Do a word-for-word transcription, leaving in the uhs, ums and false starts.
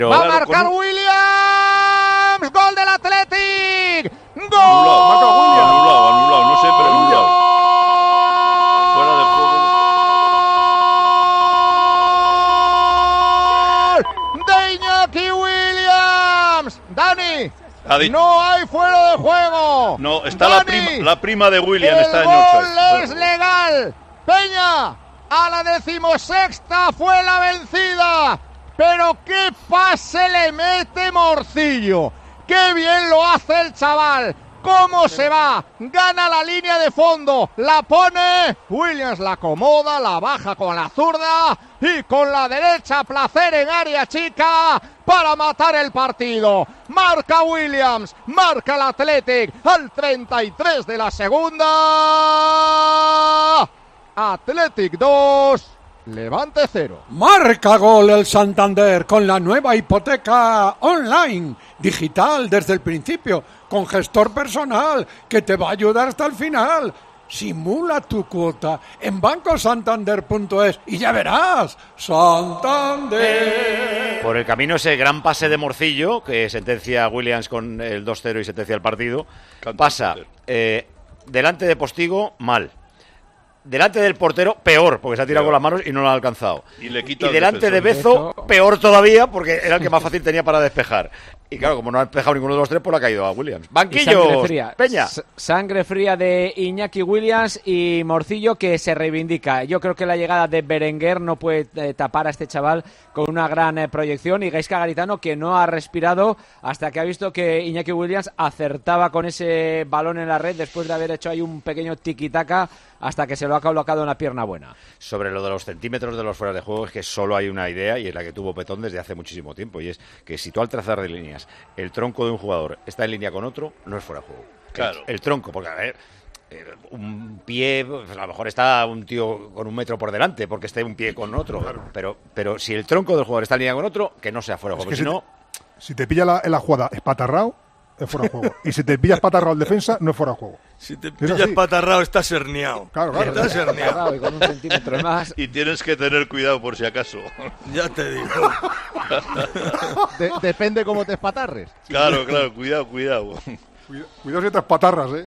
Va a marcar un... Williams, gol del Athletic. ¡Gol! Anulado, marca Williams. Anulado, anulado, no sé, pero anulado. Fuera de juego. De Iñaki Williams. Dani. Adi... No hay fuera de juego. No, está Dani, la prima, la prima de Williams. El está en gol offside. es legal. Peña, a la decimosexta fue la vencida. Pero qué pase le mete Morcillo. Qué bien lo hace el chaval. Cómo se va. Gana la línea de fondo. La pone. Williams la acomoda. La baja con la zurda. Y con la derecha placer en área chica. Para matar el partido. Marca Williams. Marca el Athletic. Al treinta y tres de la segunda. Athletic dos. Levante cero. Marca gol el Santander con la nueva hipoteca online, digital desde el principio, con gestor personal que te va a ayudar hasta el final. Simula tu cuota en banco santander punto es y ya verás. Santander. Por el camino ese gran pase de Morcillo, que sentencia a Williams con el dos cero y sentencia el partido, pasa eh, delante de Postigo, mal. Delante del portero, peor, porque se ha tirado peor con las manos y no lo ha alcanzado. Y, le quita y delante de Bezo, peor todavía, porque era el que más fácil tenía para despejar. Y claro, como no ha despejado ninguno de los tres, pues le ha caído a Williams. Banquillo, sangre fría. Peña. S- sangre fría de Iñaki Williams y Morcillo, que se reivindica. Yo creo que la llegada de Berenguer no puede eh, tapar a este chaval con una gran eh, proyección. Y Gaizka Garitano, que no ha respirado hasta que ha visto que Iñaki Williams acertaba con ese balón en la red después de haber hecho ahí un pequeño tiki-taka hasta que se lo ha colocado en la pierna buena. Sobre lo de los centímetros de los fuera de juego, es que solo hay una idea, y es la que tuvo Petón desde hace muchísimo tiempo, y es que si tú al trazar de líneas el tronco de un jugador está en línea con otro, no es fuera de juego. Claro. El, el tronco, porque a ver, un pie, pues a lo mejor está un tío con un metro por delante, porque esté un pie con otro, claro. pero, pero si el tronco del jugador está en línea con otro, que no sea fuera de juego, es que si si no... Te, si te pilla la, en la jugada espatarrao, es fuera de juego. Y si te pillas patarrao en defensa, no es fuera de juego. Si te pillas patarrao, estás herniado. Claro, claro. Estás herniado. Y con un centímetro más. Y tienes que tener cuidado por si acaso. Ya te digo. De- depende cómo te espatarres. Claro, claro, cuidado, cuidado. Cuidado si te espatarras, ¿eh?